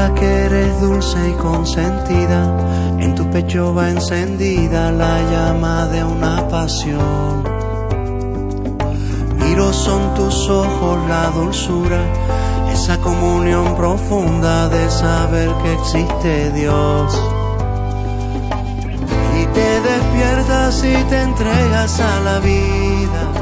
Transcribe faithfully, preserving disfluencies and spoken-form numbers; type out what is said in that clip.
recuerda que eres dulce y consentida, en tu pecho va encendida la llama de una pasión. Miro son tus ojos la dulzura, esa comunión profunda de saber que existe Dios. Y te despiertas y te entregas a la vida,